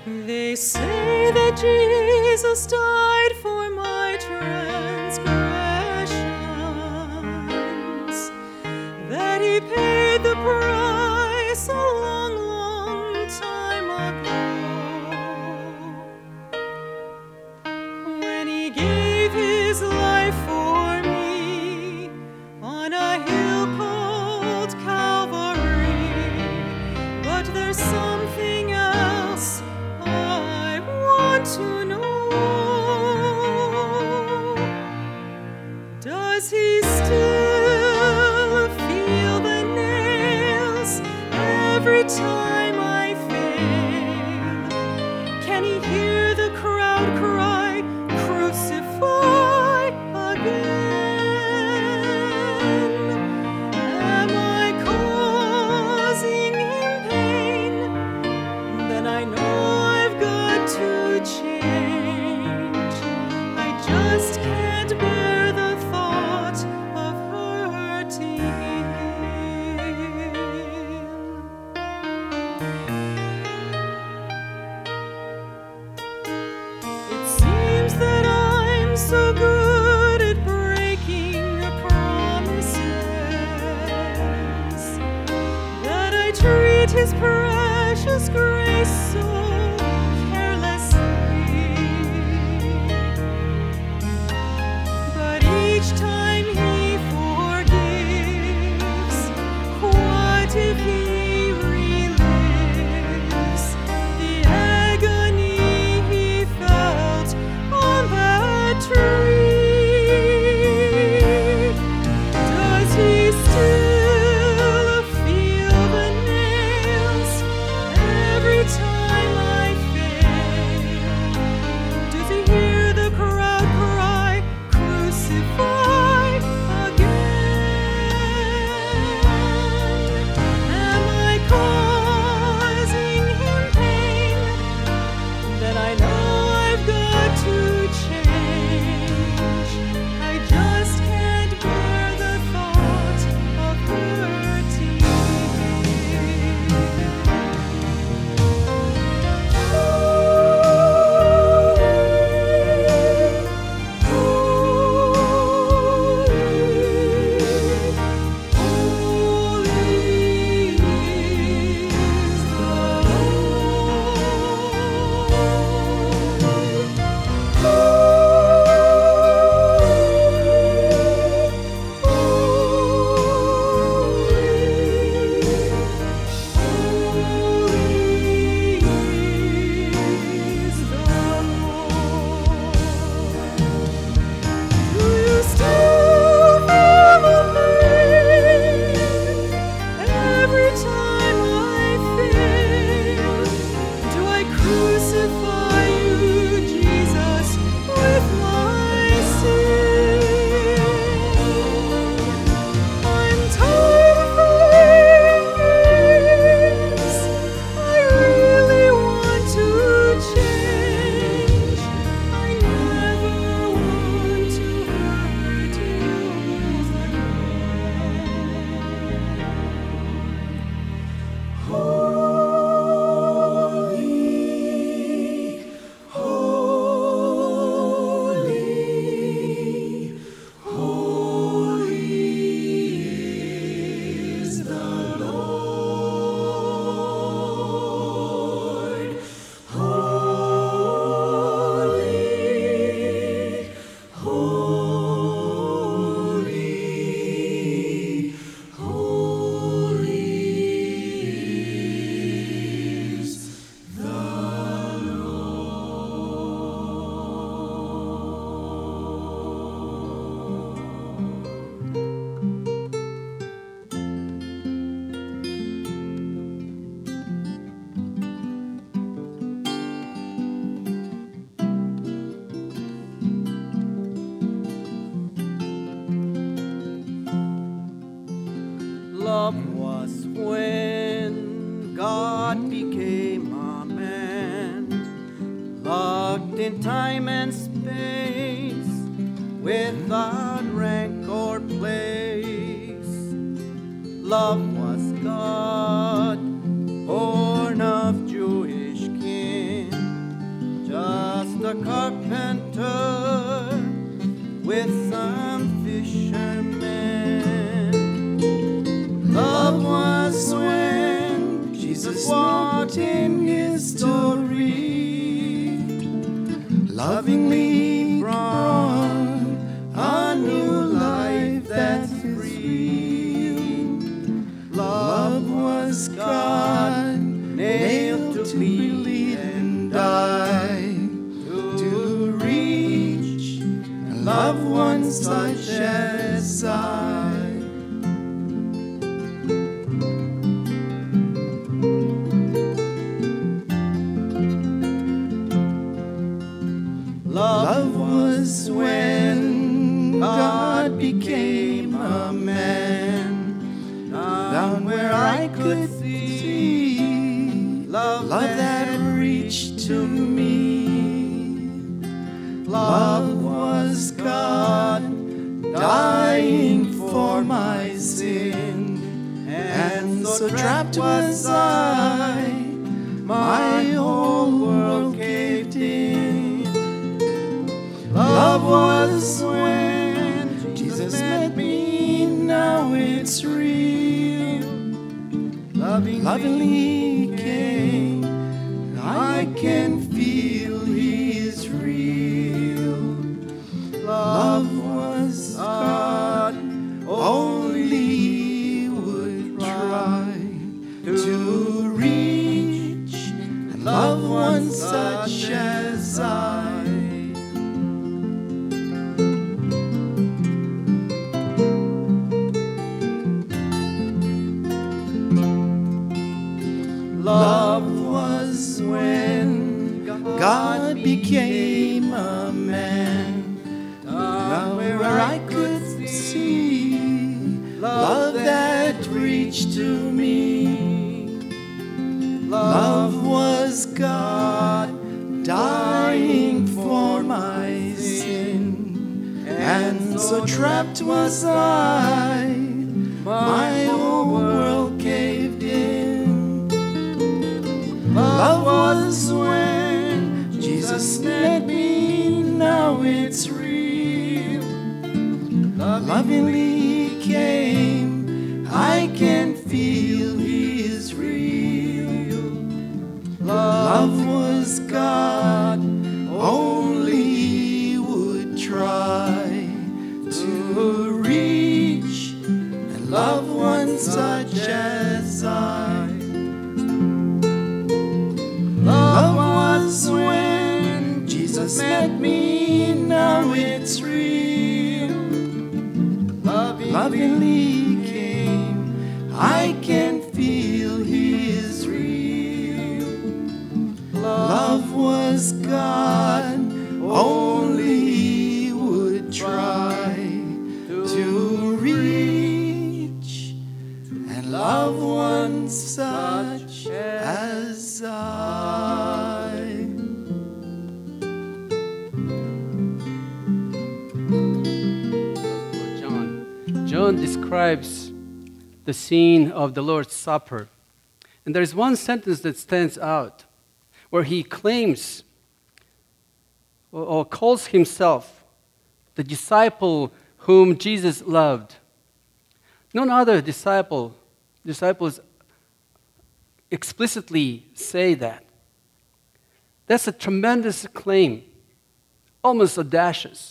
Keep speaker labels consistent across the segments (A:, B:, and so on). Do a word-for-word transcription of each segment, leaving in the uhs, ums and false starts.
A: They say that Jesus died for my transgressions, that he paid the price a long, long time ago, when he gave his life for me on a hill called Calvary. But there's something else I want to know. Does he still feel the nails every time I fail? Can he hear the crowd cry, "Crucify again"? Am I causing him pain? Then I know I've got to change. I just can't bear the thought of hurting him. It seems that I'm so good at breaking promises that I treat his precious grace so carelessly. But each time he forgives, what if he relives the agony he felt on that tree? Does he still feel the nails every time I fail? Does he hear the crowd cry, "Crucify again"? Am I causing him pain? Then I know I've got to change. I just can't bear the thought of hurting him. Crucify you, Jesus, with my sin. I'm tired of this. I really want to change. I never want to hurt you again. Love was when God became a man, locked in time and space, without rank or place. Love was God, born of Jewish kin,
B: a carpenter with some fishermen. Love was when Jesus walked in his story, lovingly brought a new life that's free. Love was God, nailed to bleed and die, to reach loved ones such as I. Love was when God became a man, down where I could see love, love that reached to me. Love was God dying for my sin, and so trapped was I, my whole world caved in. Love was when Jesus met me, now it's real. Lovingly, lovingly came, I can feel He's real. Love was God, only would try to reach loved ones such as I. Love was when God became a man, down where I could see love that reached to me. Love was God dying for my sin, and so trapped was I, my whole world caved in. Love was when Jesus met me, now it's real. Lovingly came, I can feel He is real. Love was God, only would try to reach and love one such as I. Love was when Jesus met me, now it's real. Lovingly came, I can feel He is real. Love was God, only would try to reach and love one such as I.
C: John describes the scene of the Lord's Supper. And there is one sentence that stands out where he claims or, or calls himself the disciple whom Jesus loved. None other disciple, disciples explicitly say that. That's a tremendous claim, almost audacious.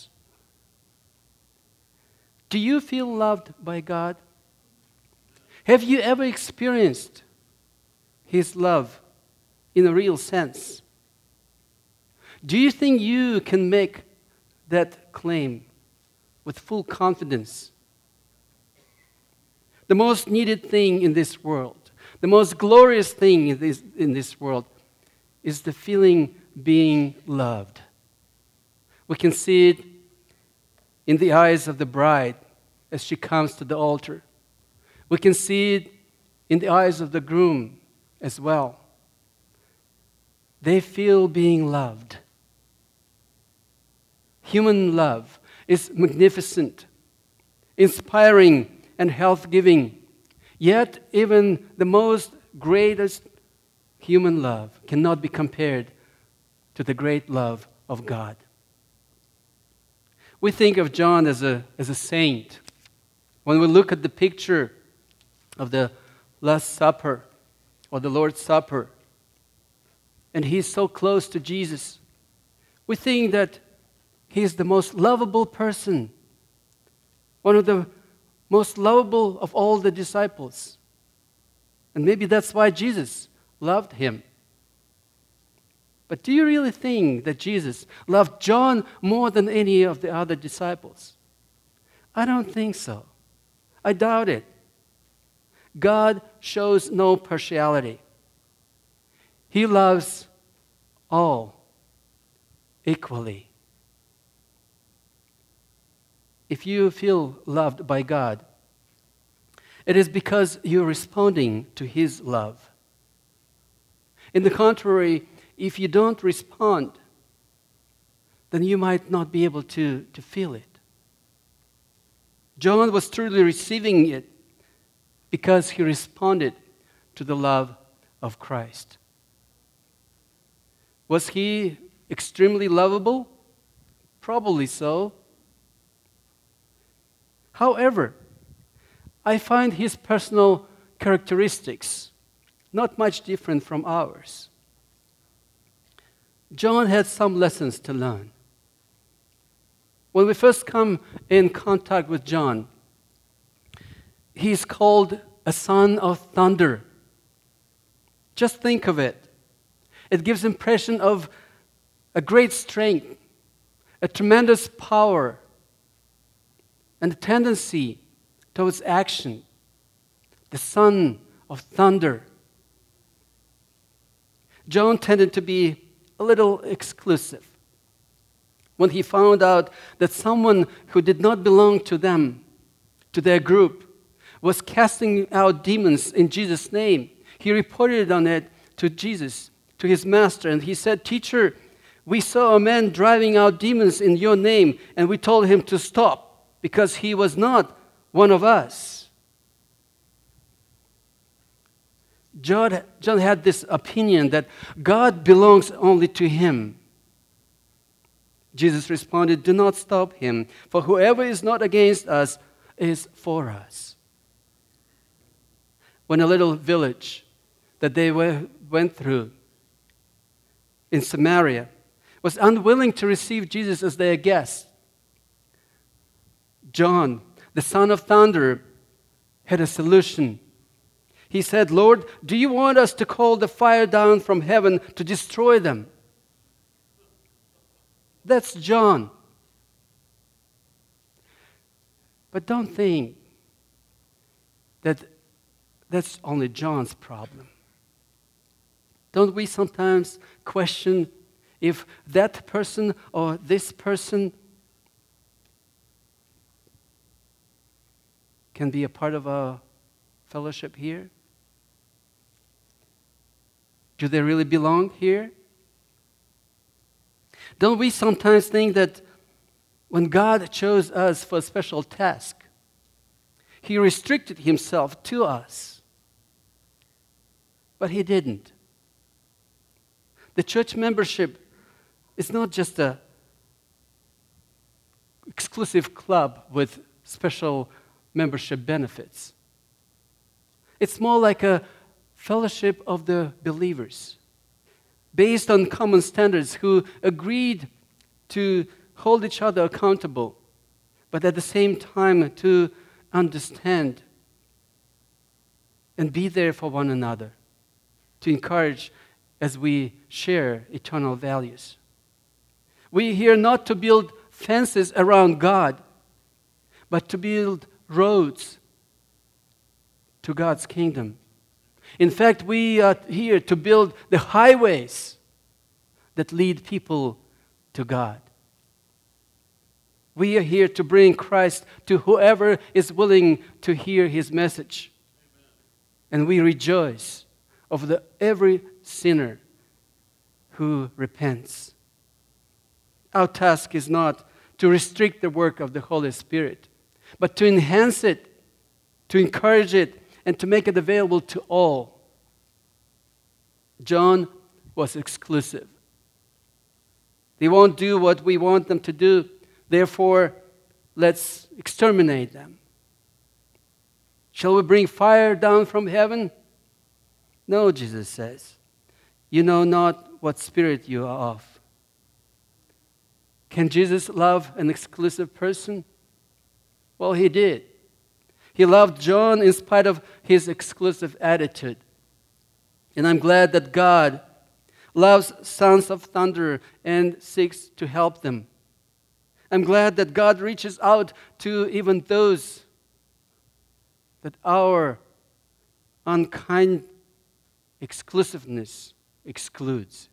C: Do you feel loved by God? Have you ever experienced His love in a real sense? Do you think you can make that claim with full confidence? The most needed thing in this world, the most glorious thing in this, in this world is the feeling being loved. We can see it in the eyes of the bride as she comes to the altar. We can see it in the eyes of the groom as well. They feel being loved. Human love is magnificent, inspiring, and health-giving. Yet even the most greatest human love cannot be compared to the great love of God. We think of John as a, as a saint. When we look at the picture of the Last Supper or the Lord's Supper, and he's so close to Jesus, we think that he's the most lovable person, one of the most lovable of all the disciples. And maybe that's why Jesus loved him. But do you really think that Jesus loved John more than any of the other disciples? I don't think so. I doubt it. God shows no partiality. He loves all equally. If you feel loved by God, it is because you're responding to His love. In the contrary, if you don't respond, then you might not be able to, to feel it. John was truly receiving it because he responded to the love of Christ. Was he extremely lovable? Probably so. However, I find his personal characteristics not much different from ours. John had some lessons to learn. When we first come in contact with John, he's called a son of thunder. Just think of it. It gives impression of a great strength, a tremendous power, and a tendency towards action. The son of thunder. John tended to be a little exclusive. When he found out that someone who did not belong to them, to their group, was casting out demons in Jesus' name, he reported on it to Jesus, to his master, and he said, "Teacher, we saw a man driving out demons in your name, and we told him to stop because he was not one of us." John, John had this opinion that God belongs only to him. Jesus responded, "Do not stop him, for whoever is not against us is for us." When a little village that they were, went through in Samaria was unwilling to receive Jesus as their guest, John, the son of thunder, had a solution. He said, "Lord, do you want us to call the fire down from heaven to destroy them?" That's John. But don't think that that's only John's problem. Don't we sometimes question if that person or this person can be a part of a fellowship here? Do they really belong here? Don't we sometimes think that when God chose us for a special task, He restricted Himself to us? But He didn't. The church membership is not just an exclusive club with special membership benefits. It's more like a fellowship of the believers, based on common standards, who agreed to hold each other accountable, but at the same time to understand and be there for one another, to encourage as we share eternal values. We are here not to build fences around God, but to build roads to God's kingdom. In fact, we are here to build the highways that lead people to God. We are here to bring Christ to whoever is willing to hear His message. Amen. And we rejoice over the, every sinner who repents. Our task is not to restrict the work of the Holy Spirit, but to enhance it, to encourage it, and to make it available to all. John was exclusive. They won't do what we want them to do. Therefore, let's exterminate them. Shall we bring fire down from heaven? No, Jesus says. You know not what spirit you are of. Can Jesus love an exclusive person? Well, he did. He loved John in spite of his exclusive attitude. And I'm glad that God loves sons of thunder and seeks to help them. I'm glad that God reaches out to even those that our unkind exclusiveness excludes.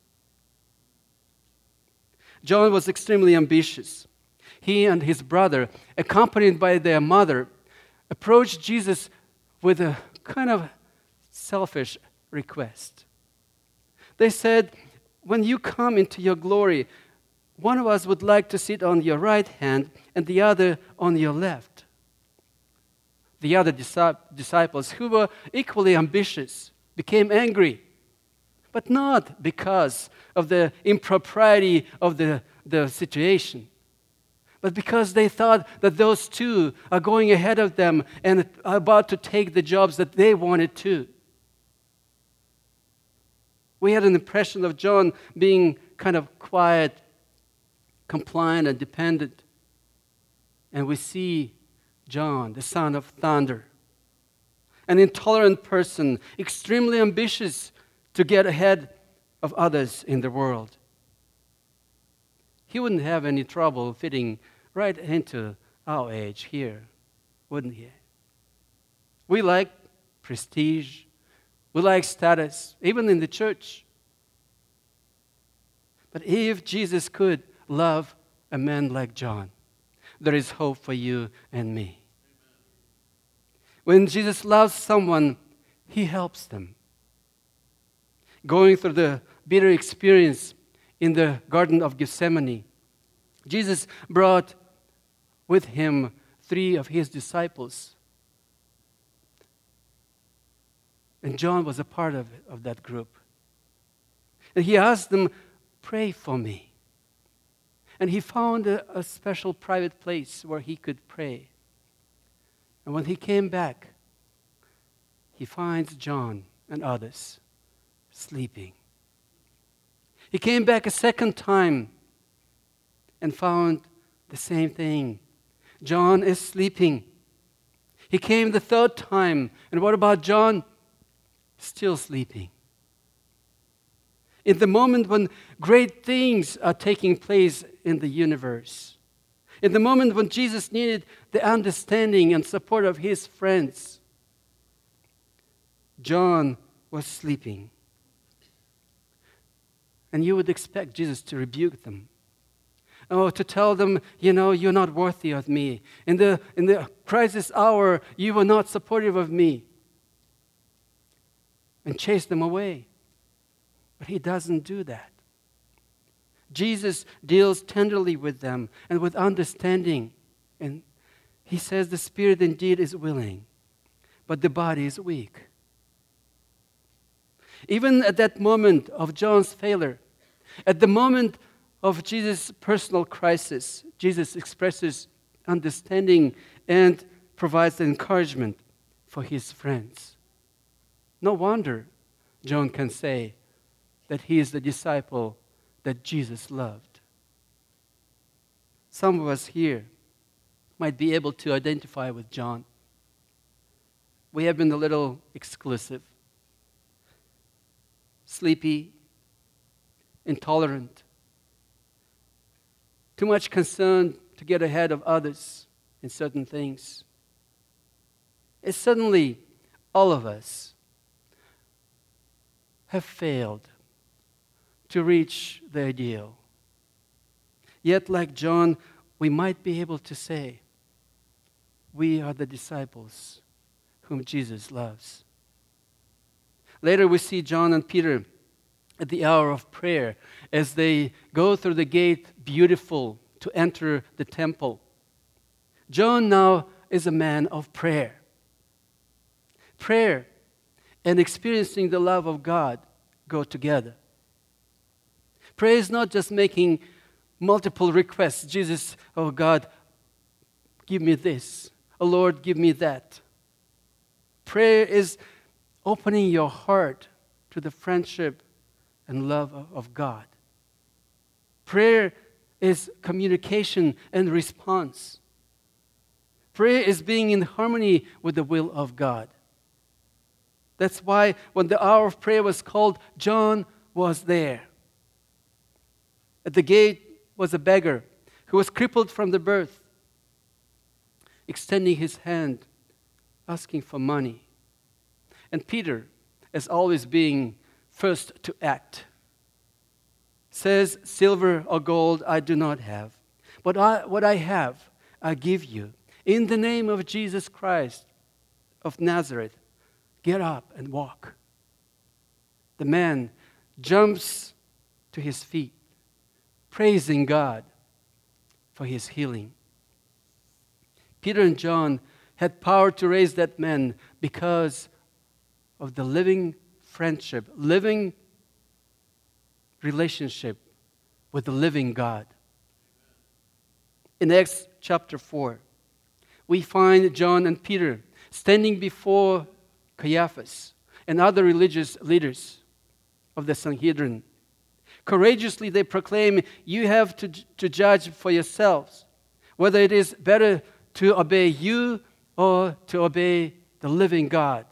C: John was extremely ambitious. He and his brother, accompanied by their mother, approached Jesus with a kind of selfish request. They said, when you come into your glory, one of us would like to sit on your right hand and the other on your left. The other disciples, who were equally ambitious, became angry, but not because of the impropriety of the, the situation, but because they thought that those two are going ahead of them and are about to take the jobs that they wanted to. We had an impression of John being kind of quiet, compliant, and dependent. And we see John, the son of thunder, an intolerant person, extremely ambitious to get ahead of others in the world. He wouldn't have any trouble fitting right into our age here, wouldn't he? We like prestige. We like status, even in the church. But if Jesus could love a man like John, there is hope for you and me. When Jesus loves someone, he helps them. Going through the bitter experience in the Garden of Gethsemane, Jesus brought with him three of his disciples. And John was a part of, of that group. And he asked them, pray for me. And he found a, a special private place where he could pray. And when he came back, he finds John and others sleeping. He came back a second time and found the same thing. John is sleeping. He came the third time, and what about John? Still sleeping. In the moment when great things are taking place in the universe, in the moment when Jesus needed the understanding and support of his friends, John was sleeping. And you would expect Jesus to rebuke them. Oh, to tell them, you know, you're not worthy of me. In the, in the crisis hour, you were not supportive of me. And chase them away. But he doesn't do that. Jesus deals tenderly with them and with understanding. And he says the spirit indeed is willing, but the body is weak. Even at that moment of John's failure, at the moment of Jesus' personal crisis, Jesus expresses understanding and provides encouragement for his friends. No wonder John can say that he is the disciple that Jesus loved. Some of us here might be able to identify with John. We have been a little exclusive, sleepy, intolerant, too much concerned to get ahead of others in certain things. And suddenly, all of us have failed to reach the ideal. Yet, like John, we might be able to say, we are the disciples whom Jesus loves. Later, we see John and Peter at the hour of prayer as they go through the gate beautiful to enter the temple. John now is a man of prayer. Prayer and experiencing the love of God go together. Prayer is not just making multiple requests. Jesus, oh God, give me this. Oh Lord, give me that. Prayer is opening your heart to the friendship and love of God. Prayer is communication and response. Prayer is being in harmony with the will of God. That's why when the hour of prayer was called, John was there. At the gate was a beggar who was crippled from the birth, extending his hand, asking for money. And Peter, as always being first to act, says, silver or gold I do not have, but I, what I have I give you. In the name of Jesus Christ of Nazareth, get up and walk. The man jumps to his feet, praising God for his healing. Peter and John had power to raise that man because of the living friendship, living relationship with the living God. In Acts chapter four, we find John and Peter standing before Caiaphas and other religious leaders of the Sanhedrin. Courageously they proclaim, you have to, to judge for yourselves whether it is better to obey you or to obey the living God.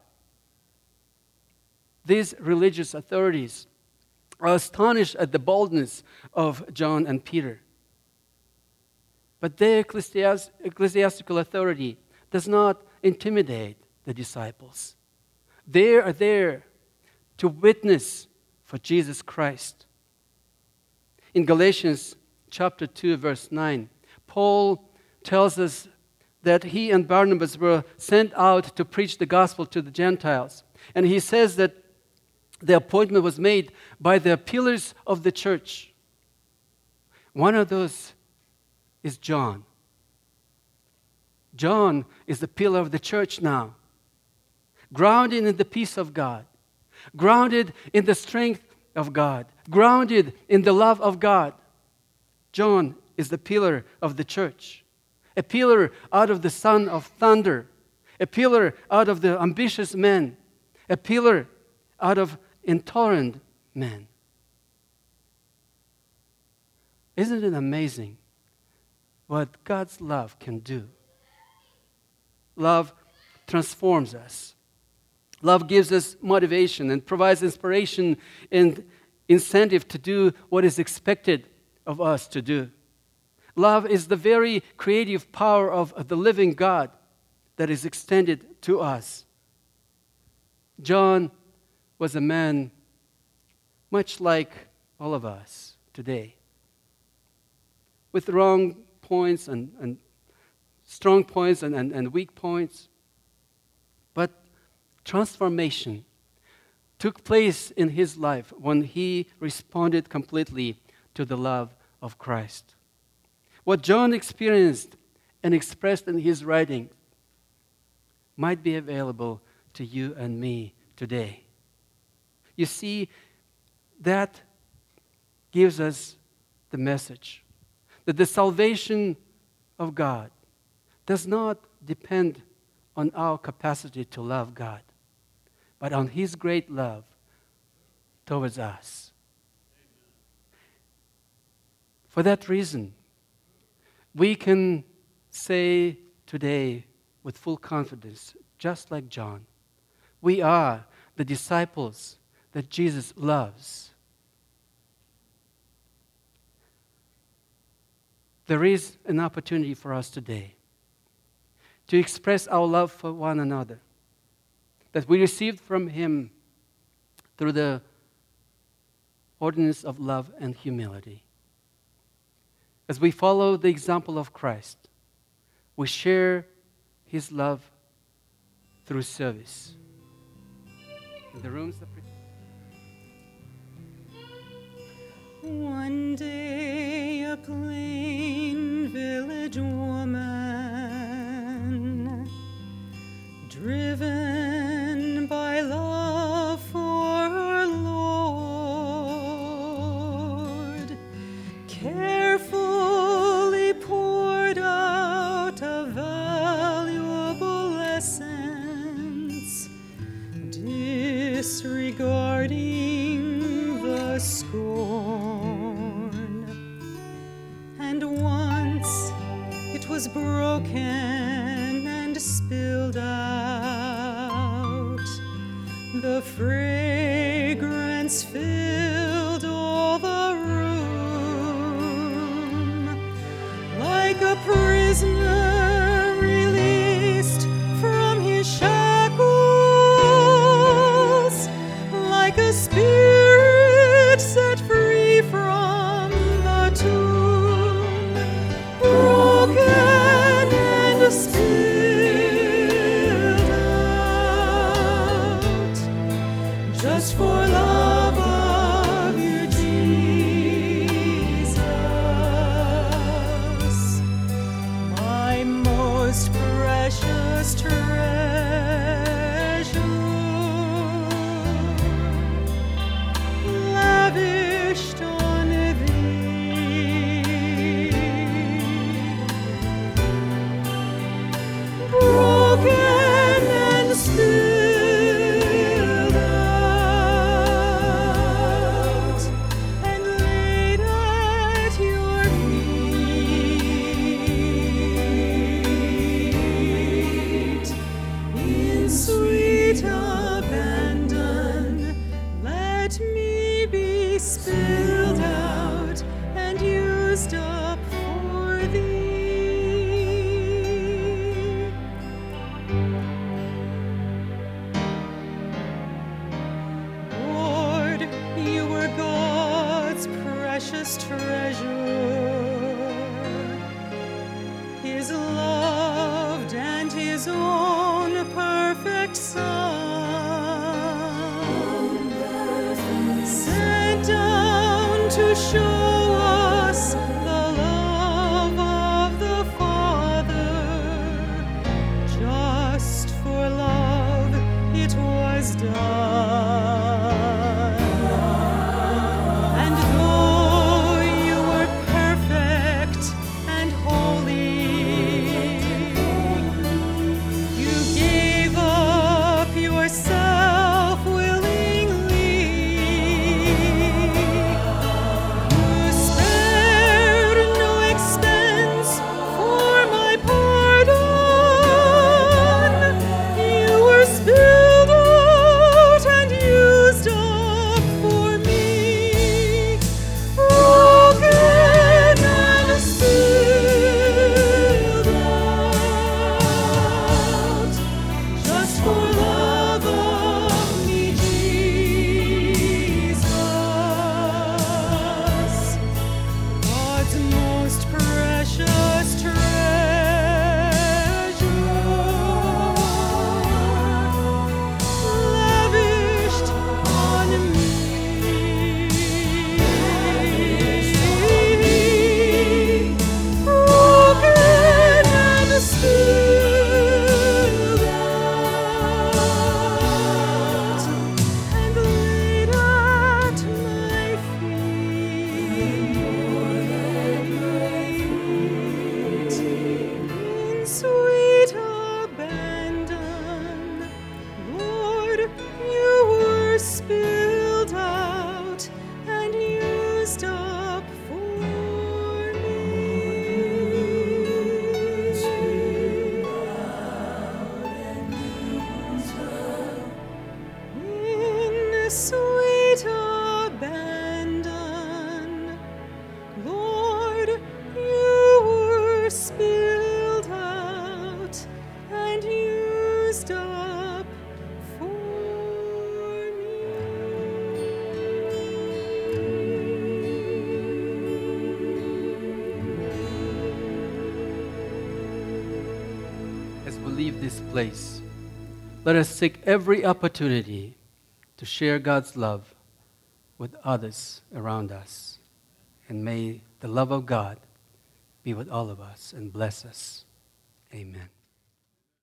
C: These religious authorities are astonished at the boldness of John and Peter. But their ecclesiast- ecclesiastical authority does not intimidate the disciples. They are there to witness for Jesus Christ. In Galatians chapter two, verse nine, Paul tells us that he and Barnabas were sent out to preach the gospel to the Gentiles. And he says that the appointment was made by the pillars of the church. One of those is John. John is the pillar of the church now, grounded in the peace of God, grounded in the strength of God, grounded in the love of God. John is the pillar of the church, a pillar out of the son of thunder, a pillar out of the ambitious men, a pillar out of intolerant men. Isn't it amazing what God's love can do? Love transforms us. Love gives us motivation and provides inspiration and incentive to do what is expected of us to do. Love is the very creative power of the living God that is extended to us. John was a man much like all of us today, with wrong points and, and strong points and, and, and weak points. But transformation took place in his life when he responded completely to the love of Christ. What John experienced and expressed in his writing might be available to you and me today. You see, that gives us the message that the salvation of God does not depend on our capacity to love God, but on His great love towards us. For that reason, we can say today with full confidence, just like John, we are the disciples that Jesus loves. There is an opportunity for us today to express our love for one another that we received from Him through the ordinance of love and humility. As we follow the example of Christ, we share His love through service. The rooms are pre-
A: One day a plain village woman, driven by love for her Lord, careful broken and spilled out. The fragrance filled all the room, like a prisoner released from his shackles, like a spirit set free from the tomb, broken and spilled out, just for love of you, Jesus, my most precious treasure, lavished on thee, broken and spilled out, and laid at your feet. In sweet abandon, let me be spilled out and used up for thee. Lord, you were God's precious treasure, his loved and his own perfect Son, sent down to show us the love of the Father. Just for love it was done. And though you were perfect and holy, you gave up yourself willingly. You spared no expense for my pardon. You were spilled out and used up for me, broken and spilled out, just for love of me, Jesus, God's most precious treasure, lavished on me, broken and spilled out, and laid at my feet. In sweet abandon, Lord, you were spilled out and used up for me. In sweet abandon, Lord, you were spilled out and used up for me.
C: As we leave this place, let us take every opportunity to share God's love with others around us. And may the love of God be with all of us and bless us. Amen.